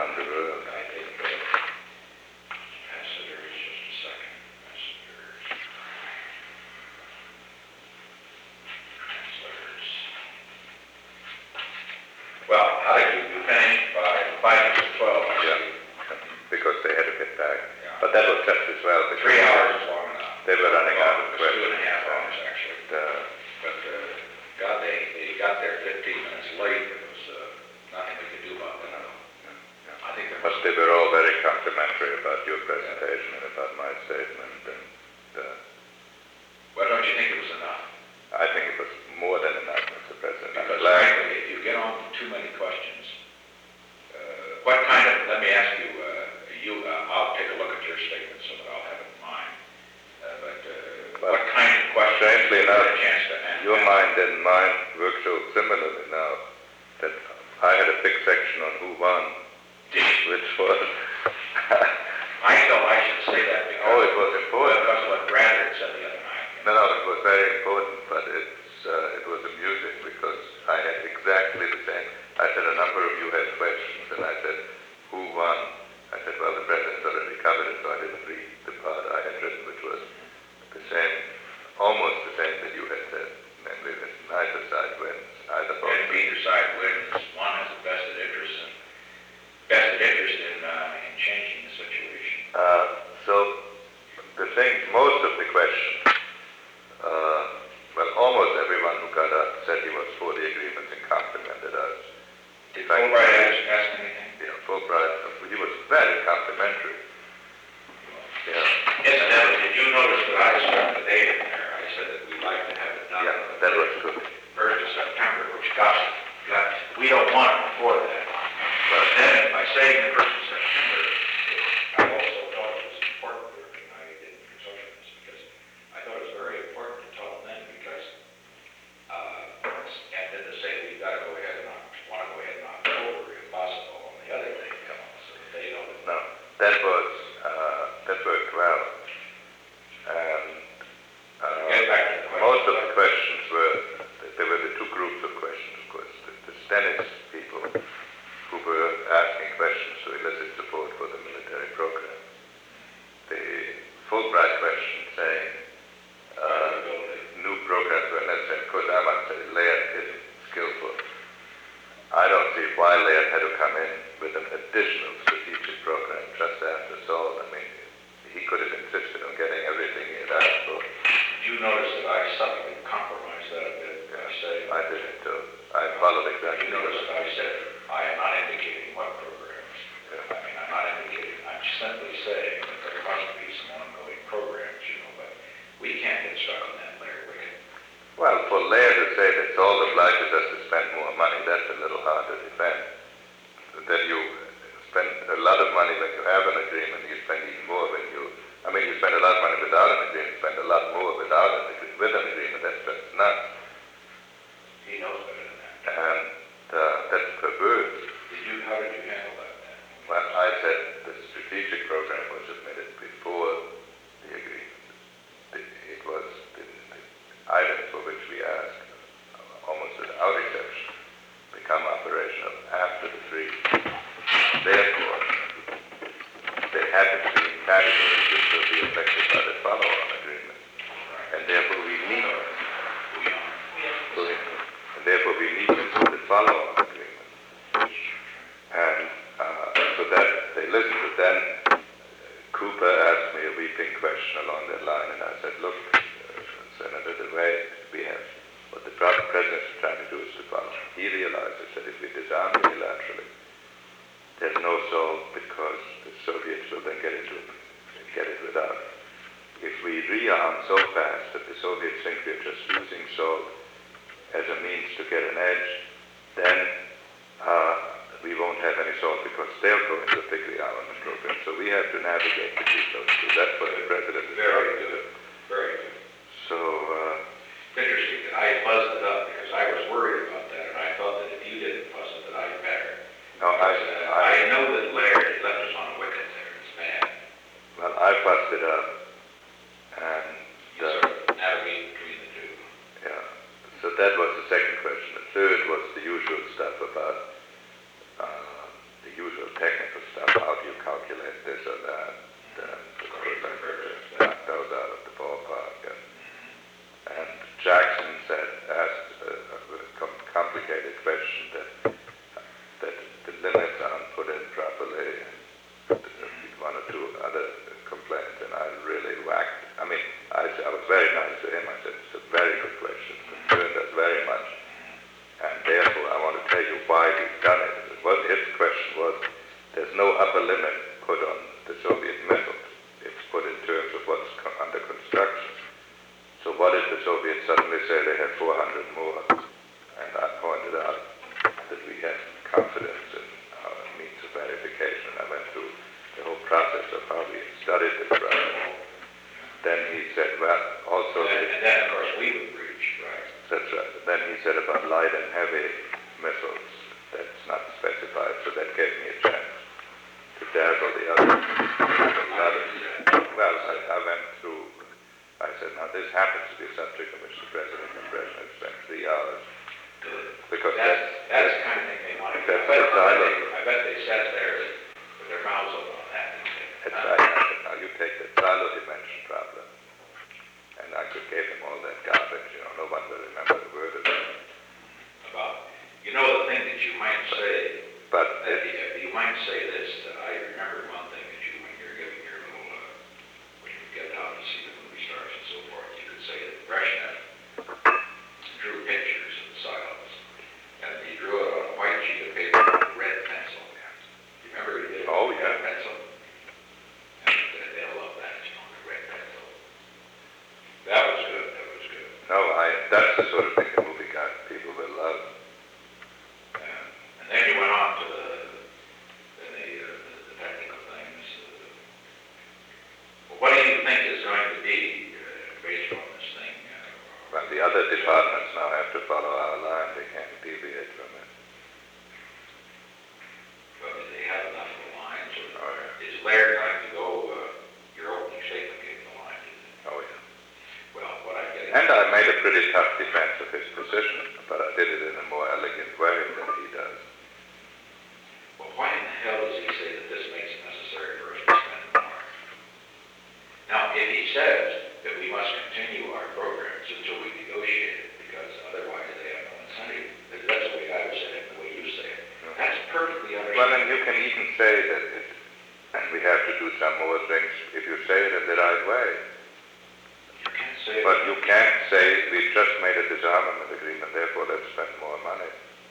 around the world. I think ambassadors, just a second. Ambassadors. Translators. Well, how did you finish by 5 to 12? Yeah, because they had to get back. Yeah. But that was just as well. 3 hours is long enough. They were running out of It was questions. 2.5 hours, actually. But God, they got there 15 minutes late. There was nothing we could do about that. I think there But was. they were all very complimentary about your presentation and about my statement. And Well, don't you think it was enough? I think it was more than enough, Mr. President. I'm Because glad. frankly, if you get on too many questions, what kind of, let me ask you, I'll take a look at your statement so that I'll have it in mind. Well, what kind of questions strangely did you get enough, a chance to answer? your mind and mine work so similarly now that I had a big section on who won, which was... I felt I should say that because, Oh, it was important. because of what Brad had said the other night. No, it was very important, but it was amusing because I had exactly the same. I said a number of you had questions, and I said, who won? I said, well, the president's already covered it, so I didn't read the part I had written, which was the same, almost the same that you had said, namely that neither side wins, either And both. if either side wins, one has a vested interest in changing the situation. So the thing, most of the questions, well, almost everyone who got up said he was for the agreement and complimented us. Did Fulbright ask anything? Yeah, Fulbright, he was very complimentary. Yeah. Incidentally, did you notice that I struck the date in there? I said that we'd like to have it done Yeah, that was good. 1st of September, which got, we don't want it before that. But then, by saying the 1st of September, I also thought it was important we were united in socialists, because I thought it was very important to tell them then, because, and then to say we've got to go ahead and want to go ahead in October if possible, and the other thing come up, so that they know that. No, that worked well. And Get back to the question. most of the questions were, there were the two groups of questions, of course. The Stennis people who were asking questions to elicit support for the military program. The Fulbright question saying new programs were necessary. Of course, I must say Laird isn't skillful. I don't see why Laird had to come in with an additional strategic program just after Seoul. I mean, he could have insisted on getting everything he had asked for. Did you notice that I subtly compromised that a bit by saying? I did it too. I followed exactly. You notice that I said I am not indicating what programs. Yeah. I mean, I'm not indicating. I'm simply saying that there must be some ongoing programs, but we can't get stuck on that layer. Well, for Laird to say that Seoul obliges us to spend more money, that's a little hard to defend. That you spend a lot of money when you have an agreement, you spend even more when you spend a lot of money without an agreement, spend a lot more with an agreement, that's just nuts. He knows better than that. And that's perverse. How did you handle that then? Well, I said the strategic program was submitted before the agreement. It was the items for which we asked, almost without exception, become operational after the freeze. Therefore, they happen to be categories which will be affected by the follow-on agreement. And therefore we need the follow-on agreement. And so that they listened to then Cooper asked me a weeping question along that line, and I said, look, Senator, the way we have, what the president is trying to do is to follow. He realizes that if we disarm unilaterally, there's no Seoul because the Soviets will then get it without. If we rearm so fast that the Soviets think we're just using Seoul as a means to get an edge, then we won't have any Seoul because they'll go into a big rearmament program. So we have to navigate between those two. That's what the president is trying to do. Very good. So, interesting that I fuzzed it up because I was worried about that, and I thought that if you didn't fuzz it, that I'd better. no, I know that Laird left us on a wicket there. It's bad. well, I fussed it up, and You sort of navigate between the two. yeah. So that was the second question. The third was the usual stuff about the usual technical there's no upper limit put on the Soviet missiles. It's put in terms of what's under construction. So what if the Soviets suddenly say they have 400 more? And I pointed out that we had confidence in our means of verification. I went through the whole process of how we studied this problem. Then he said, well, also... And then, of course, we would breach, right? That's right. Then he said about light and heavy missiles. That's not specified, so that gave me a chance to dazzle the others. Well, I went through, I said, now this happens to be a subject on which the President and Brezhnev spent 3 hours. Because that's the kind of thing they want to do. I bet they sat there with their mouths open on that. That's right. I said, now you take the Silo dimension problem. And I could give him all that garbage, no one will remember a word of it. About, the thing that you might say, but you might say this, I remember one thing that when you're giving your little, when you get out to see the movie stars and so forth, you could say that Brezhnev drew pictures of the silos, and he drew it on a white sheet of paper with a red pencil. You remember he did it with a red pencil? And they love that, the red pencil. That was good, No, that's the sort of thing the movie people will love. And then you went on to the technical things. Well, what do you think is going to be based on this thing? Well, the other departments now have to follow our line. They can't deviate from it. Well, do they have enough of the lines? Or is Laird going to go, your opening statement gave the line, didn't it? Oh, yeah. Well, what I'm getting... And I made a pretty tough defense of his position, but I did it in a more elegant way than he does. Well, why in the hell does he say that this makes it necessary for us to spend more? Now, if he says that we must continue our programs until we negotiate it, because otherwise they have no incentive, that's the way I would say it, the way you say it. That's perfectly understandable. Well, and you can even say that and we have to do some more things if you say it in the right way. You can't say but you can't say we've just made a disarmament agreement, therefore let's spend more money.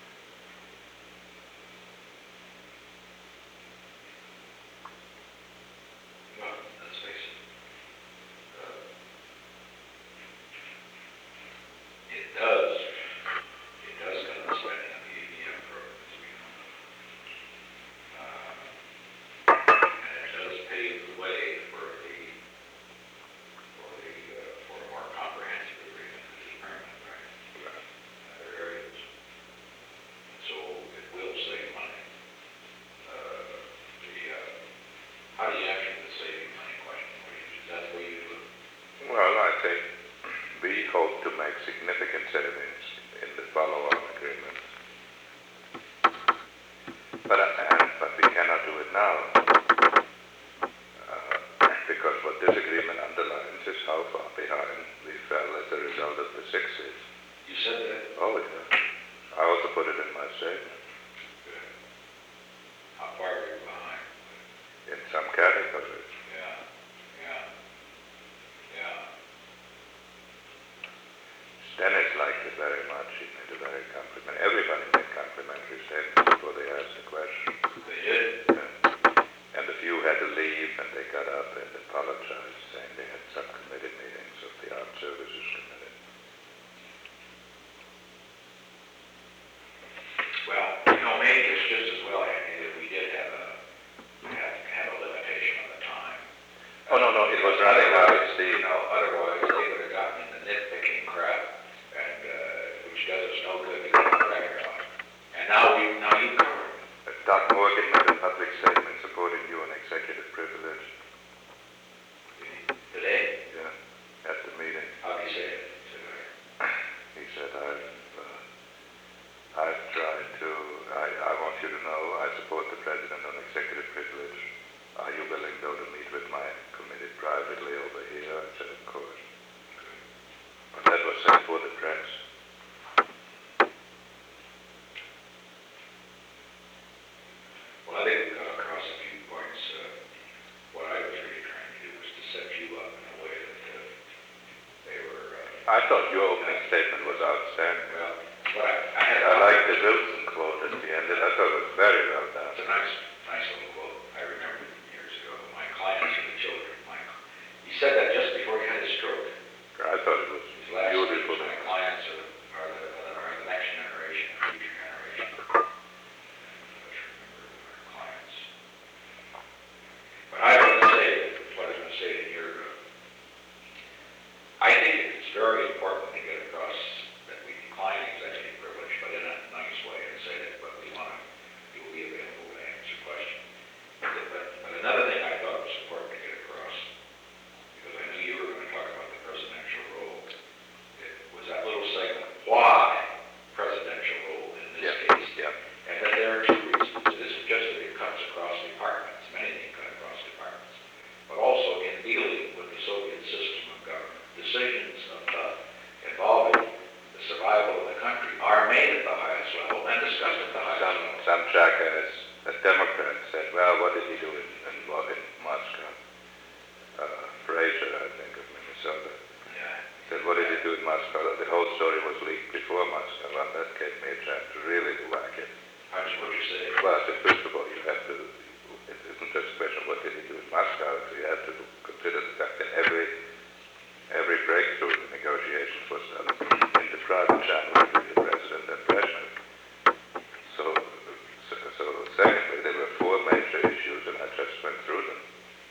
Significant savings in the follow-on agreements. But we cannot do it now because what this agreement underlines is how far behind we fell as a result of the 60s. You said that? Oh, yeah. I also put it in my statement. Good. How far were you behind? In some categories. Dennis liked it very much. He made a very complimentary. Everybody made complimentary statements before they asked the question. They did? Yeah. And a few had to leave, and they got up and apologized, saying they had subcommittee meetings of the Armed Services Committee. Well, maybe it's just as well if we did have a limitation on the time. Oh, no, it was running out of steam. Otherwise they would have gotten in the nitpicking crap. Which does us no good to get the record on. And now you covered it. Doc Morgan made a public statement supporting you on executive privilege. Today? Yeah, at the meeting. How did he say it? He said, I've tried to, I want you to know I support the President on executive privilege. Are you willing, though, to meet with my committee privately over here? I said, of course. But that was said for the press. Well, I think we got across a few points. What I was really trying to do was to set you up in a way that they were... I thought your opening statement was outstanding. Well, I liked the Wilson quote at the end. I thought it was very well done. It's a nice little quote. what did he do in Moscow? Fraser, I think, of Minnesota. Yeah. Said, what did he do in Moscow? The whole story was leaked before Moscow, and that gave me a chance to really whack it. How much would you say? Well, I said, first of all, you have to, it isn't just a question of what did he do in Moscow, so you have to consider the fact that every breakthrough in the negotiations was done in the private channel between the president and Brezhnev. So secondly, there were four major issues, and I just went through them.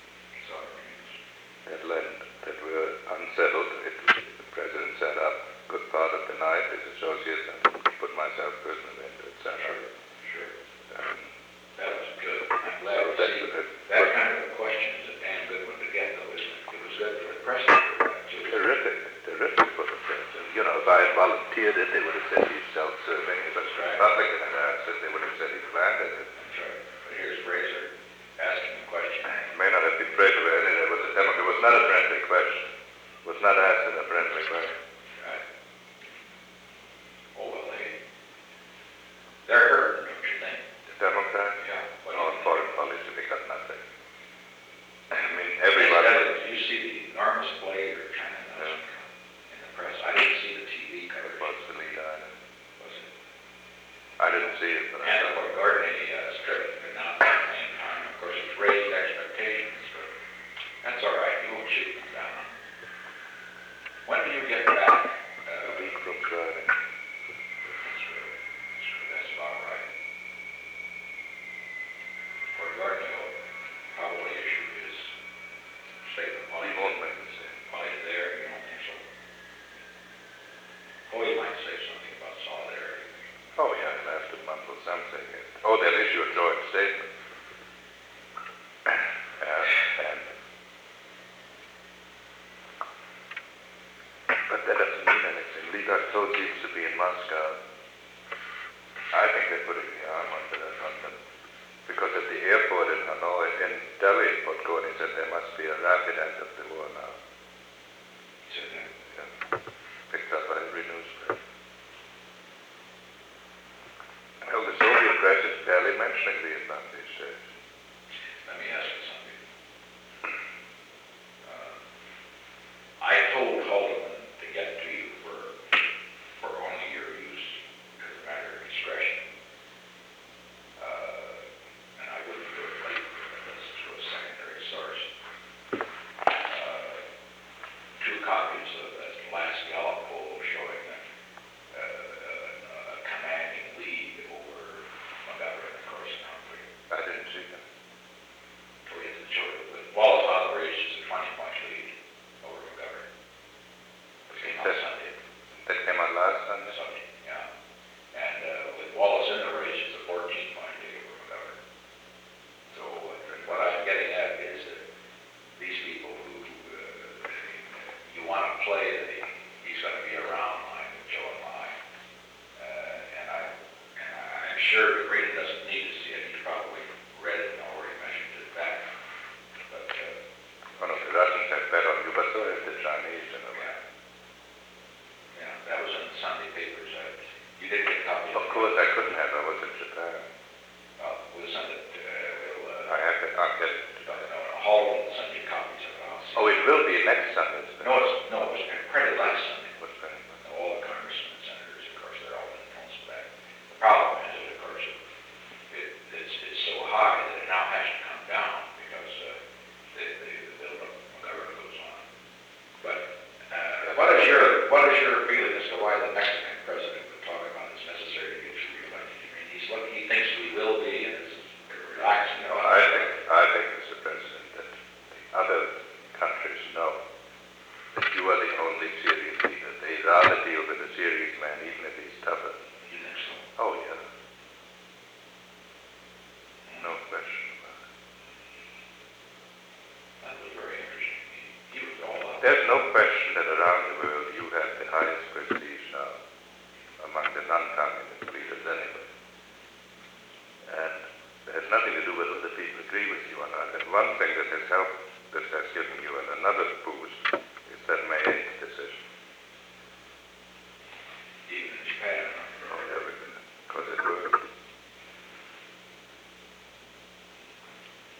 That were unsettled. The president sat up a good part of the night, his associates, and put myself personally into it, etc. Sure. That was good. I'm glad to see that kind of a question is a damn good one to get, though, isn't it? It was good for the president for that, too. Terrific for the president. You know, if I had volunteered it, they would have said he's self-serving. If it's Republican had asked it, they would have said he planned it. That's right. But here's Fraser asking the question. It may not have been Fraser, but anyway, it was not a friendly question. It was not asked in a friendly way. Right. Oh, well, they're hurting, don't you think? The Democrats? Yeah. On foreign policy, they got nothing. I mean, everybody... You see the enormous play or China in the press. I didn't see the TV coverage. What's the lead on it? Was it? I didn't see it, but and the Gardner strip, but not at the same time. Of course, it's raised expectations, but that's all right. You won't shoot them down. When do you get back? A week from Friday. That's about right. For Gardner, probably issue his statement. He won't make a statement. While he's there, you don't think so? Oh, he might say something about solidarity. Oh, yeah, he'll have to mumble something. Oh, they'll issue a joint statement. But that doesn't mean anything. Lidar told seems to be in Moscow. I think they're putting the arm under that. Because at the airport in Hanoi, in Delhi, Podgorny said there must be a rapid end of the war now. Yeah. Picked up by every newspaper. Well, the Soviet press is barely mentioning Vietnam these days. Let me ask you something. I told Haldeman to get to you for only your use as a matter of discretion. And I wouldn't do it later, but this is through a secondary source. Two copies of that last Gallup poll showing that a commanding lead over McGovern, of course, in Humphrey. I didn't see them. With Wallace out of the race, it's a 20-point lead over McGovern. It came out Sunday. That came out last Sunday? Sunday, yeah. And with Wallace in the race, it's a 14-point lead over McGovern. So what I'm getting at is that these people who you want to play he's going to be around line with Joe and line. And I'm sure Green doesn't need to see it. He's probably read it and already mentioned it back. But One of the Russians have bet on you, but so have the Chinese in a way. yeah, that was in the Sunday papers. You didn't get a copy Of course, I couldn't have. I was in Japan. Well, we'll send it. I have it. I'll get it. Haldeman will send you copies of it. I'll see. Oh, it will be next Sunday. No, it was printed last Sunday. What's that? All the congressmen and senators, of course, they're all influenced by that. The problem is that, of course, it's so high that it now has to come down because the build-up of McGovern goes on. But what is your feeling as to why the Mexican president would talk about it's necessary to get reelected? I mean, he thinks we will be, and it's relaxing. No, I think, Mr. President, that the other countries know that you are the only serious leader. They'd rather deal with a serious man, even if he's tougher. You think so? Oh, yeah. No question about it. That was very interesting. He was all up. There's no question that around the world you have the highest prestige now among the non-communist leaders anyway. And it has nothing to do with whether people agree with you or not. And one thing that has helped, that has given you another boost, is that May 8th decision. Even in Japan. Oh, everything. Because it worked.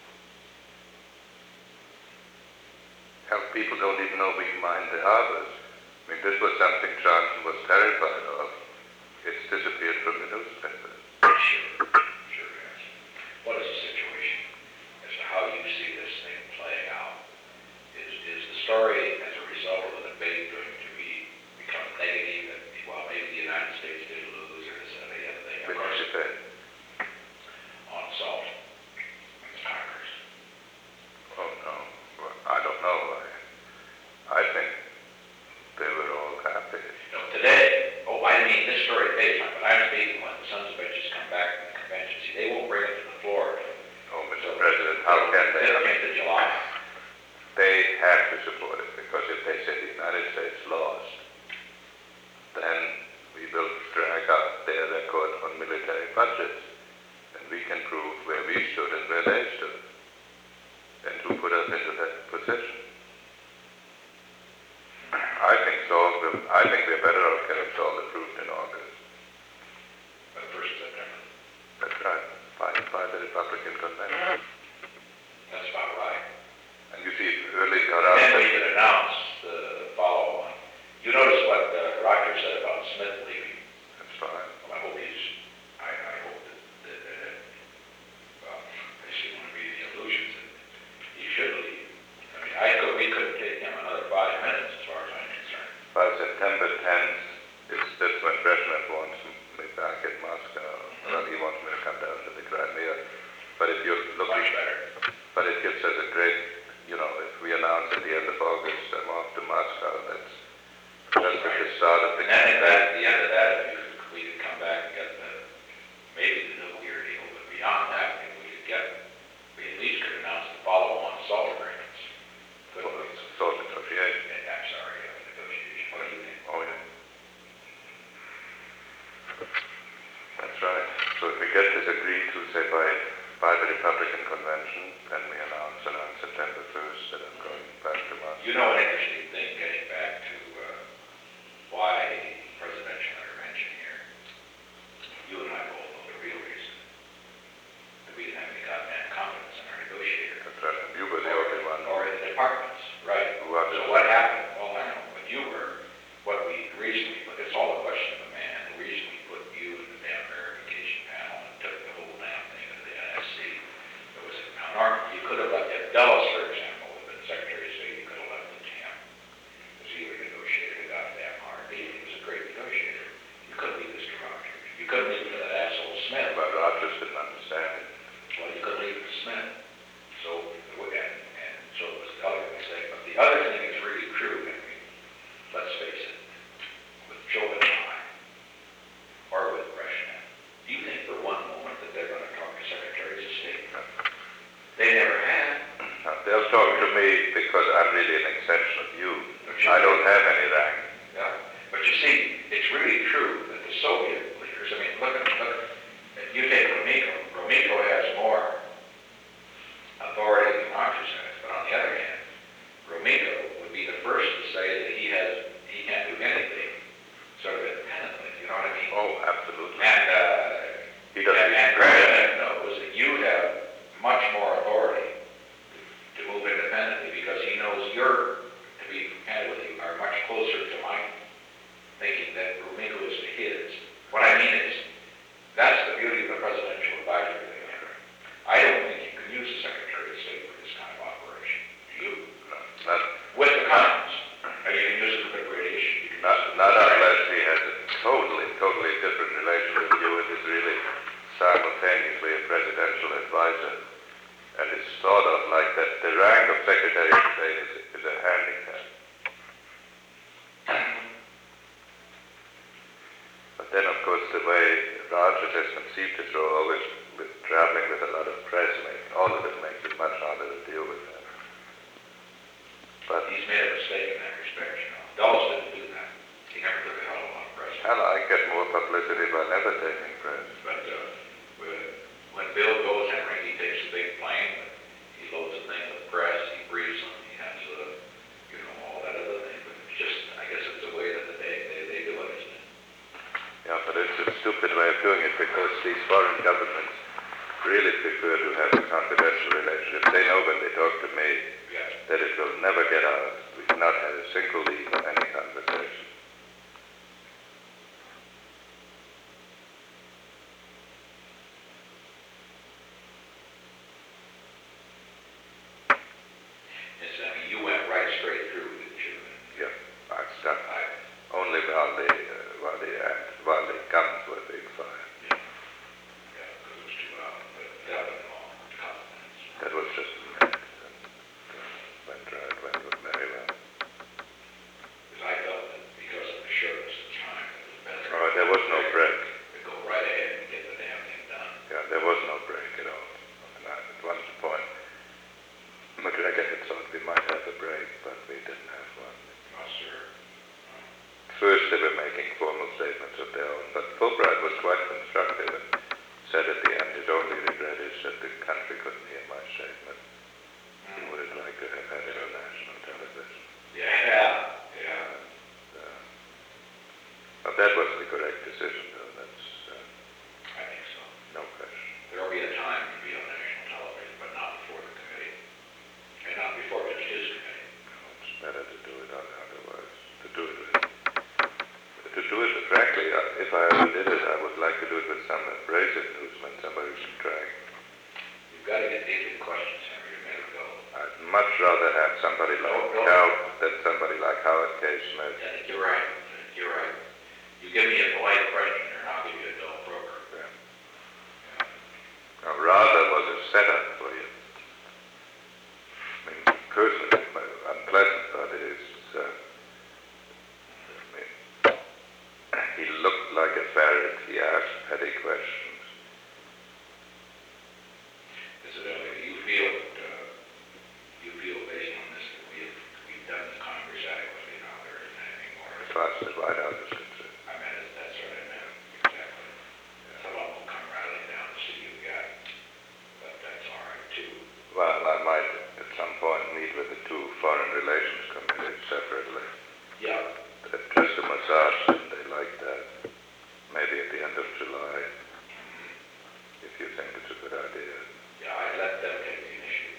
Hell, people don't even know we mine the harbors. I mean, this was something Johnson was terrified of. It's disappeared from the newspapers. Sure, sure has. What is the situation as to how you see this thing playing out? Is the story as a result of the debate going to become negative, and, well, maybe the United States did lose, or this and the other thing? Of course, Debate. on salt and the Congress. Oh, no. Well, I don't know. I think they were all happy. No, today, I mean this story page, but I'm speaking when the sons of bitches come back from the convention. See, they won't bring it to the floor. Oh, Mr. President, how can they? They'll get to July. They have to support it, because if they say the United States lost, then we will drag up their record on military budgets, and we can prove where we stood and where they stood, and who put us into that position. I think so. I think we're better off getting Saul approved in August. By the 1st of September. That's right, by the Republican convention. That's about right. And you see, it really got out. Then we can announce the follow-on. You notice what Roger said about Smith leaving. That's fine. Well, I hope I hope that well, I see one of the illusions that he should leave. I mean, we couldn't take him another 5 minutes as far as I'm concerned. By September 10th, that's when Brezhnev wants me back in Moscow. Well, he wants me to come down to the Crimea. But if you're looking, Much better. but it gives us a great, if we announce at the end of August, I'm off to Moscow, that's just at the start of the And then campaign. at the end of that, if we could come back and get maybe the nuclear deal, but beyond that, if we at least could announce the follow-on salt agreements. Couldn't we? Salt negotiation. I'm sorry, negotiation. What do you think? Oh, yeah. That's right. So if we get this agreed to, say, by the Republican convention, then we announce it on September 1st that I'm going back to Moscow. You know an interesting thing, getting back to why presidential intervention here. You and I both know the real reason. That we didn't have any goddamn confidence in our negotiator. That's right. And you were the only one Or in the departments, right. who understood. So what happened? Well, I know, but you were, what we reasonably, but it's all a question of a man. The reason we put you in the damn verification panel and took the whole damn thing to the NSC, it was, normally, you could have left, if Dulles, for example, had been Secretary of State, you could have left it to him. Because he would have negotiated a goddamn R&D. He was a great negotiator. You couldn't leave this to Rogers. You couldn't leave it to that asshole Smith. But Rogers didn't understand it. Well, you couldn't leave it to Smith. So, and so it was the other mistake. But the other thing is really true, Henry. Let's face it. With Joe and I, or with Brezhnev, do you think for one moment that they're going to talk to Secretaries of State? They never have. Now, they'll talk to me because I'm really an extension of you. I don't have any rank. Yeah. But you see, it's really true that the Soviet leaders, I mean, look, you take Gromyko. Gromyko has more authority than Rogers has, but on the other hand, Gromyko would be the first to say that he can't do anything sort of independently, you know what I mean? Oh, absolutely. And, He doesn't and Brezhnev knows that you have much more authority to move independently because he knows you're, to be candid with you, are much closer to my thinking that Gromyko is to his. What I mean is, that's the beauty of the presidential advisory thing. I don't think you can use the Secretary of State for this kind of operation. Do you? Not, With the Congress. And you can use it for the British. not unless he has a totally different relation with you and is really simultaneously a presidential advisor. And it's sort of like that the rank of Secretary of State is a handicap. But then, of course, the way Rogers has conceived his role, always with traveling with a lot of press, all of it makes it much harder to deal with that. But He's made a mistake in that respect, you know. Dulles didn't do that. He never took a hell of a lot of press. hell, I get more publicity by never taking press. But when Bill goes, Henry, he takes a big plane, he loads the thing with press, he briefs them, he has all that other thing. But it's just, I guess it's the way that they do it, isn't it? Yeah, but it's a stupid way of doing it because these foreign governments if they know when they talk to me Yeah. that it will never get out. We've not had a single lead on any conversation. Yes, I mean, you went right straight through, didn't you? Yeah, I stopped only while the guns were being fired. Yeah, because it was too loud, but that was all compliments. That was just a minute. And went very well. Because I felt that because of the shortness of time, it was better. Oh, there was no break. To go right ahead and get the damn thing done. Yeah, there was no break at all. And at one point, McGregor had thought we might have a break, but we didn't have one. No, sir. First, they were making formal statements of their own, but Fulbright was quite constructive and said at the end, his only regret is that the country couldn't hear my statement. He would have liked to have had it on national television. Yeah. But that was the correct decision, though. That's I think so. no question. There'll be a time to be on national television, but not before the committee. And not before it's his committee. It's better to do it otherwise. Frankly, if I ever did it, I would like to do it with some abrasive newsman, somebody who's trying. You've got to get deep in questions, Henry, to make it go. I'd much rather have somebody like Cal than somebody like Howard K. Smith. I think you're right. You're right. You give me a polite question, and I'll give you a dull program. Yeah. Now, rather was a setup for you. I mean, personally, unpleasant, but it is. He looked like a ferret. He asked petty questions. Incidentally, you feel based on this that we've done the Congress adequately, now there isn't anything more. As far as the White House is concerned. I meant it, that's what I meant, exactly. Some of them will come rattling down to see you got, but that's all right too. Well, I might at some point meet with the two foreign relations committees separately. Yeah. Just a massage, and they like that. Maybe at the end of July, if you think it's a good idea. Yeah, I'd let them take the initiative.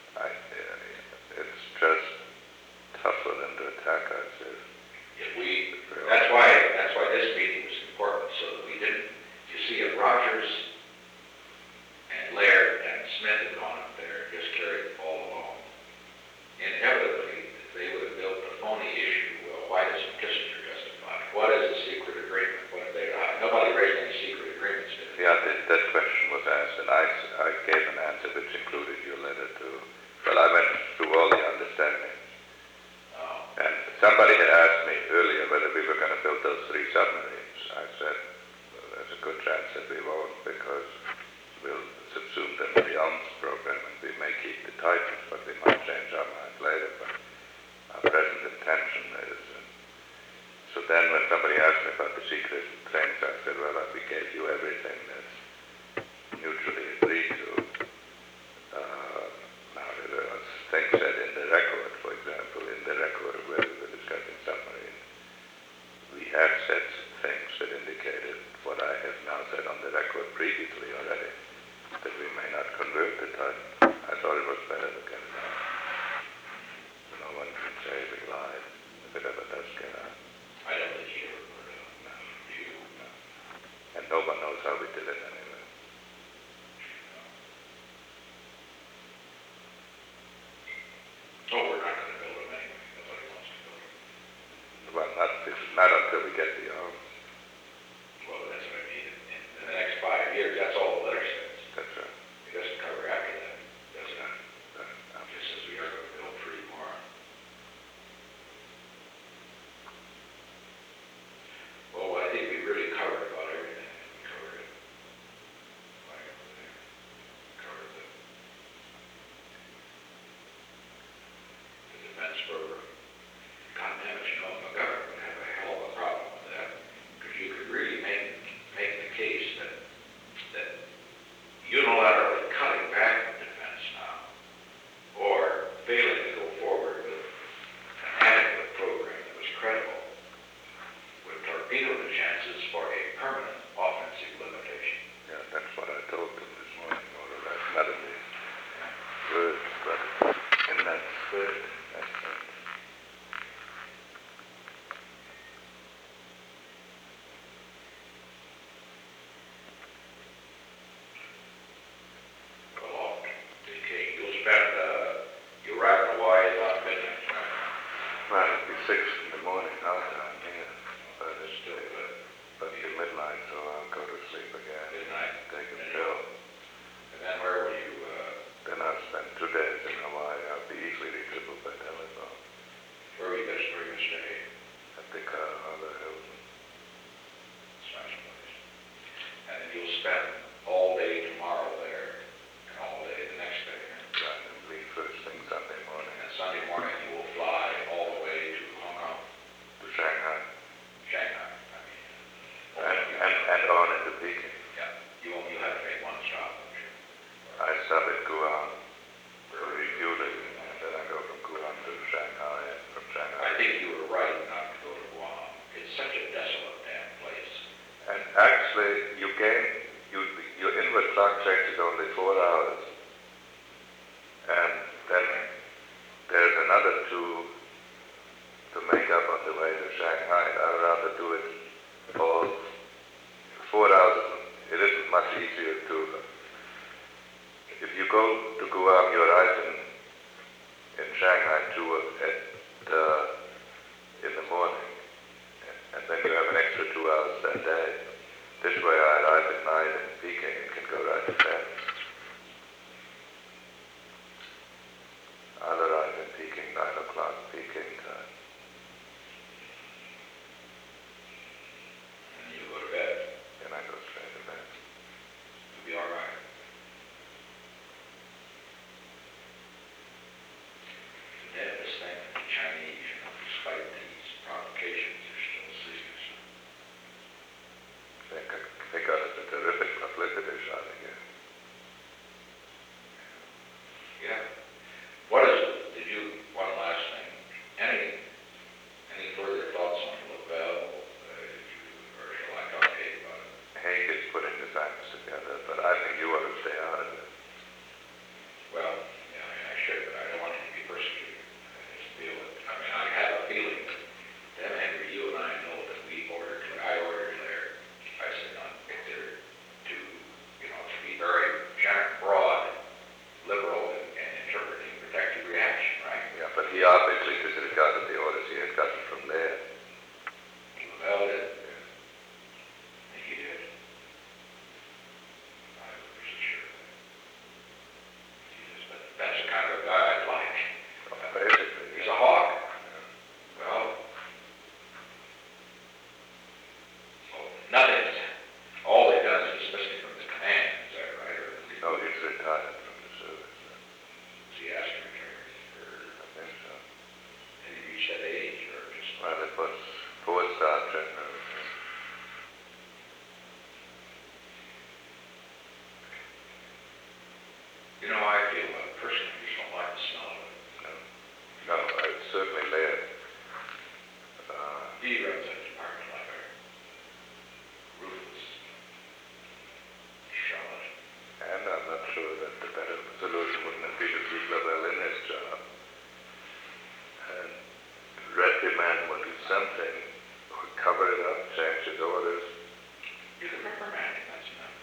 It's just tough for them to attack us. That's why this meeting was important, so that we didn't, you see, if Rogers and Laird and Smith had gone up there and just carried it all along, inevitably, they would have built a phony issue. Well, why doesn't Kissinger justify? What is a secret agreement? What if they nobody raised any secret agreements, did they? Yeah, that question was asked, and I gave an answer which included your letter too. Well, I went through all the understandings. And somebody had asked me earlier whether we were going to build those 3 submarines. I said, well, there's a good chance that we won't, because we'll subsume them in the ALMS program, and we may keep the Titans, but we might change our minds later. But our present intention is. So then when somebody asked me about the secret things, I said, well, we gave you everything that's mutually agreed to. Now, there are things said in the record, for example, in the record where we were discussing submarines. We have said things that indicated what I have now said on the record previously already, that we may not convert the Titan. I thought it was better to get it out. No one can say we lied, if it ever does get out. I don't think he ever put it on. No. You. No. And no one knows how we did it anyway. Oh, we're not going to build them anyway. Nobody wants to build them. Well, not until we get the arms. Well, that's what I mean. In the next 5 years, that's all the letter says. That's right. It doesn't cover after that, does it? Good. Excellent. Well, okay, you'll spend, you arrive in Hawaii about midnight tonight. Well, it'll be 6 in the morning our time here, but it's Still good. but it's midnight, so I'll go to sleep again. Midnight. Take a pill. And then where will you, Then I'll spend 2 days in Hawaii. I'll be easily reachable by telephone where are you going to stay? at the Harbor Hilton. It's a nice place. And then you'll spend all day tomorrow there, and all day the next day. Right, and leave first thing Sunday morning And Sunday morning you will fly all the way to Hong Kong, to Shanghai Shanghai. I mean, and on into Peking. yeah, you'll have to make one stop, I'm sure. I stop at Guam for refueling, and then I go from Guam to Shanghai, and from Shanghai. I think you were right not to go to Guam. It's such a desolate damn place. And actually, your inward clock change is only 4 hours. And then there's another 2 to make up on the way to Shanghai. I'd rather do it all 4 hours. It isn't much easier to, if you go to Guam, you arrive in Shanghai in the morning, and then you have an extra 2 hours that day. This way I arrive at 9 in Peking and can go right to bed. I'll arrive in Peking 9 o'clock Peking time. And you go to bed. And I go straight to bed. You'll be all right. The damnedest thing, the Chinese, despite these provocations, are still serious. They got us a terrific publicity shot here. Yeah. What is it? One last thing, any further thoughts on LaBelle? Or shall I talk to you about it? Haig is putting the facts together, but I think you ought to stay out of it. Well, yeah, I should, but I don't want it to be persecuted. I just feel it. I mean, I have a feeling that, Henry, you and I know that I ordered there. I said, not considered to be very broad, liberal, and interpreting protective reaction, right? Yeah, but he obviously disregarded the orders he had gotten from there. LaBelle did. I think he did. I wasn't sure of that. Jesus, but that's the kind of a guy I'd like. Basically, He's a hawk. Well, nothing. All they've done is dismiss me from the command. Is that right? Or no, he's retired from the service. is he asked to return? I think so. Did he reach that age, or just? Well, it was 4-star general. I feel personally just don't like the smell of it. No, it's certainly layered. He runs that department like a ruthless charlatan. And I'm not sure that the better solution wouldn't be to keep LaBelle in his job. And reprimand will do something, or cover it up, change his orders. You can reprimand him, that's enough.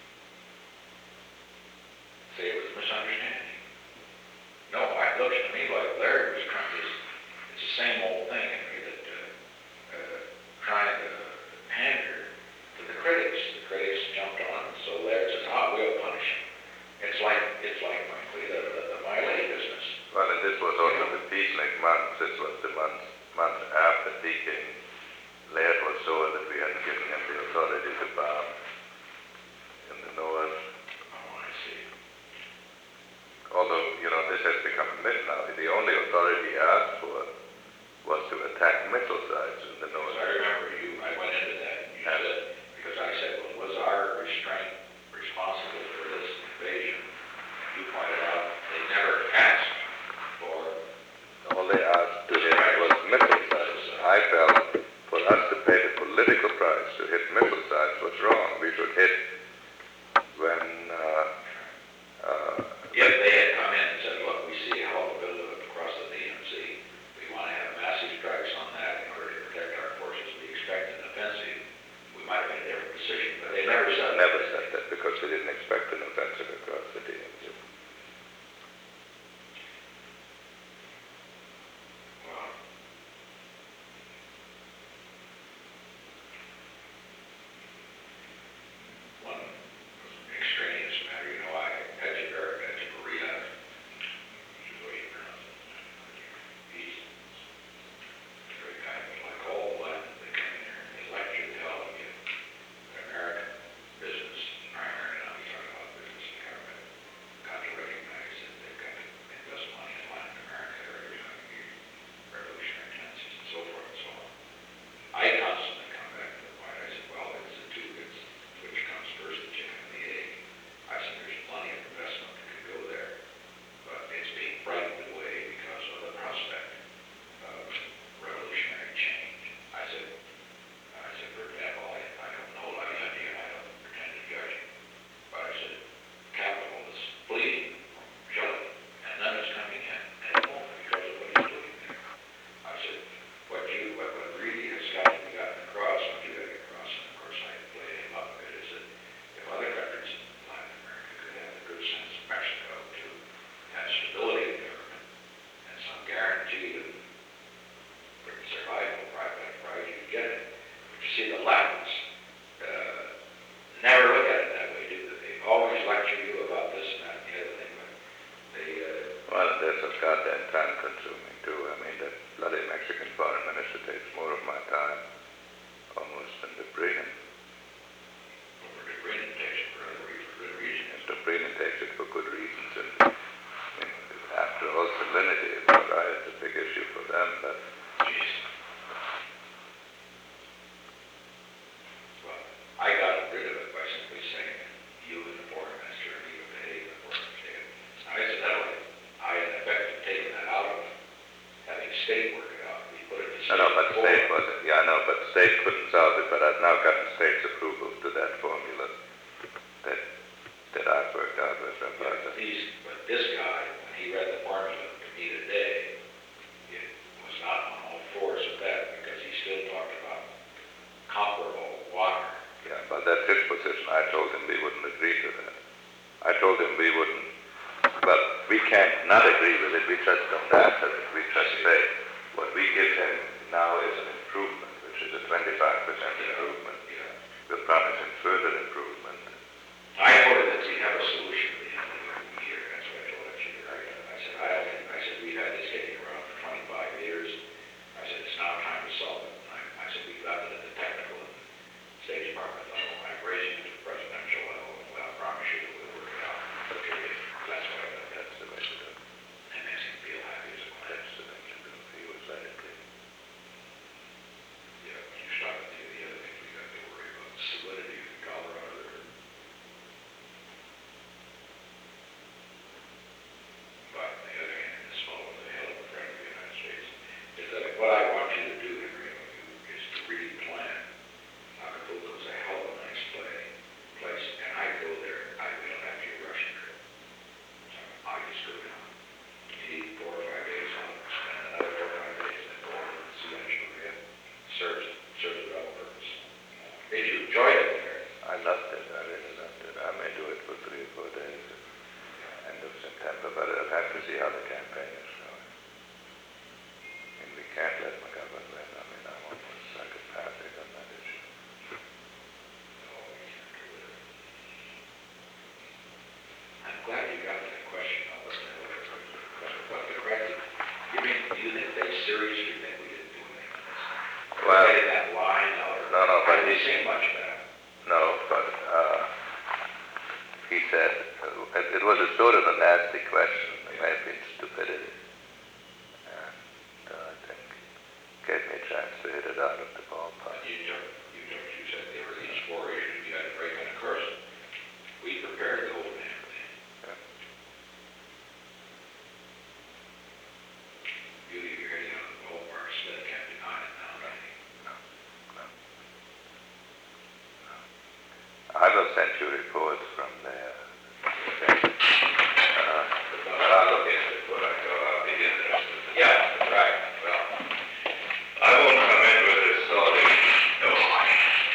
Say it was a misunderstanding. No, it looks to me like Larry was trying to, it's the same old thing, Henry, that trying to pander to the critics. The critics jumped on, so Larry says, we'll punish him. It's like frankly, the Miley business. Well, and this was also the peacenik month. This was the month after Peking. Laird was sore that we hadn't given him the authority to bomb in the north. Oh, I see. Although, this has become a myth now. The only authority he asked for was to attack missile sites in the north. Because I remember I went into that, and you said, because I said, well, was our restraint responsible for this invasion? You pointed out they never asked for. All they asked to hit was missile sites. I felt for us to pay the political price to hit missile sites was wrong. We should hit when If they had come in and said, look, we see a hell of a buildup across Well, that's so goddamn time consuming too. I mean, that bloody Mexican foreign minister takes more of my time almost than Dobrynin. Well, Dobrynin takes it for good reason. Yes, Dobrynin takes it for good reasons. And after all, salinity is all right. It's a big issue for them, but Jeez. Well, I got rid of it by simply saying you and the foreign minister and you and the Hague and the foreign minister. Incidentally, I in effect have taken that out of having state work it out. We put it in state. no, but state wasn't. Yeah, I know, but state couldn't solve it. But I've now gotten state's approval to that formula that I've worked out with them. But this guy, when he read the formula to me today, it was not on all fours with that because he still talked about comparable water. Yeah, but that's his position. I told him we wouldn't agree to that. I told him we wouldn't. Well, we can't not agree with it. We just don't answer it. We just say what we give him now is an improvement, which is a 25% improvement. Yeah. We'll promise him further improvement. I told him that we have a solution at the end of the year. That's what I told him. I said, we've had this kicking around for 25 years. I said, it's now time to solve it. I said, we've got it at the technical and State Department level. I'm raising it to the presidential level, and I promise you that we'll work it out. Okay, that's what I got. That's the way to do it. And makes him feel happy as a client. That's the way to do it. He was let it be. Yeah, when you stop and do the other things, we got to worry about the salinity of the Colorado River. But on the other hand, this fellow is a hell of a friend of the United States. Is that what I want you to do, Henry, is to really plan. Acapulco is a hell of a nice place, and I go there. We don't have to get Russian trip. So I just go down. You need 4 or 5 days on, spend another 4 or 5 days, then go over and see Angeloria. Serves a double purpose. Did you enjoy it there? I loved it. I really loved it. I may do it for 3 or 4 days at the end of September, but I'll have to see how the campaign is going. And we can't let McGovern win. I mean, I'm almost psychopathic on that issue. No, we can't do it. I'm glad you got that question. What the correct? Do you think they seriously think we didn't do anything on this? Well, Getting that line out? no, but they say much of that. no, but he said it was a sort of a nasty question. It may have been stupidity, and I think gave me a chance to hit it out of the ballpark. You said they were each 4 issues. You had to break on a course. We prepared the whole damn thing. Yeah. Beauty of your hitting on the ballpark. Smith can't deny it now, right? No. I will send you reports